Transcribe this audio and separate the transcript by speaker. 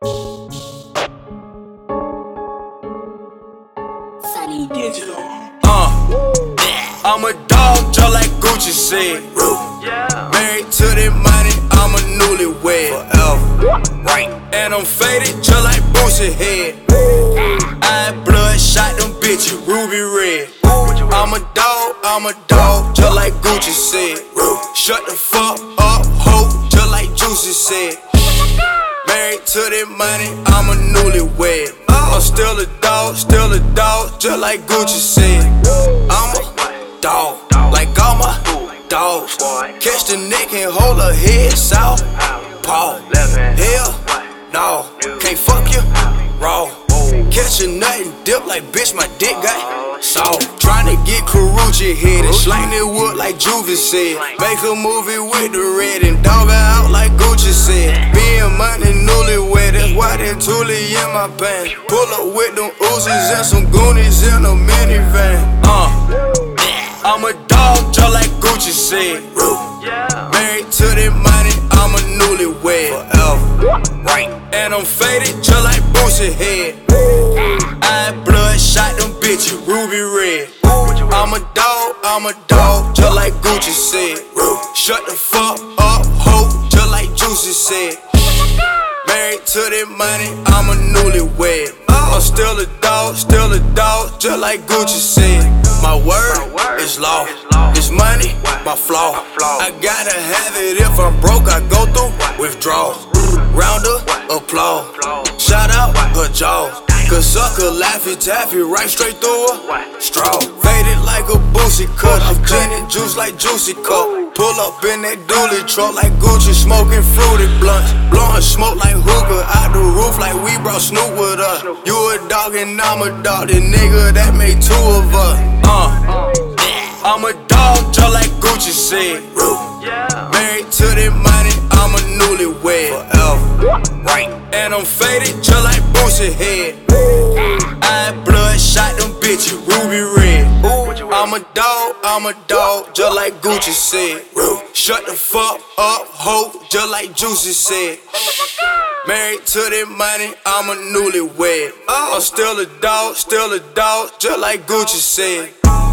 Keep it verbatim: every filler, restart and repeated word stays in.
Speaker 1: Sunny Digital.
Speaker 2: Uh, I'm a dog, just like Gucci said. Married to the money, I'm a newlywed. Forever, right? And I'm faded, just like Boosie head. I blood shot them bitches, ruby red. I'm a dog, I'm a dog, just like Gucci said. Shut the fuck up, ho, just like Juicy said. Married to the money, I'm a newlywed. I'm still a dog, still a dog, just like Gucci said. I'm a dog, like all my dogs. Catch the neck and hold her head south. Paw, hell, no, can't fuck you raw. Catch a nut and dip like bitch, my dick got soft. Tryna get Karuchi headed, slang that wood like Juvie said. Make a movie with the red and dog her out like Gucci said. Being money newlywed, that's why that Thule in my pants. Pull up with them Uzis and some Goonies in a minivan. Uh, I'm a dog, just like Gucci said. Married to the money, I'm a newlywed. Forever, right? And I'm faded, just like Boosie head. I blood shot them bitches, ruby red. I'm a dog, I'm a dog, just like Gucci said. Shut the fuck up, ho, just like Juicy said. Married to the money, I'm a newlywed. I'm still a dog, still a dog, just like Gucci said. My word is law, it's money, my flaw. I gotta have it, if I'm broke, I go through withdrawals. Round of applause, shout out her jaws. Cause sucker Laffy Taffy right straight through a straw. Faded like a Boosie cut, I'm gin and juice like Juicy Cup. Pull up in that dually truck like Gucci, smoking fruity blunts. Blowing smoke like hookah out the roof like we brought Snoop with us. You a dog and I'm a dog, the nigga that made two of us. Uh, I'm a dog, just like Gucci said. Married to the money, I'm a newlywed. Forever, right? And I'm faded, just like Boosie head. I blood shot them bitches, ruby red. I'm a dog, I'm a dog, just like Gucci said. Shut the fuck up, ho, just like Juicy said. Married to the money, I'm a newlywed. I'm still a dog, still a dog, just like Gucci said.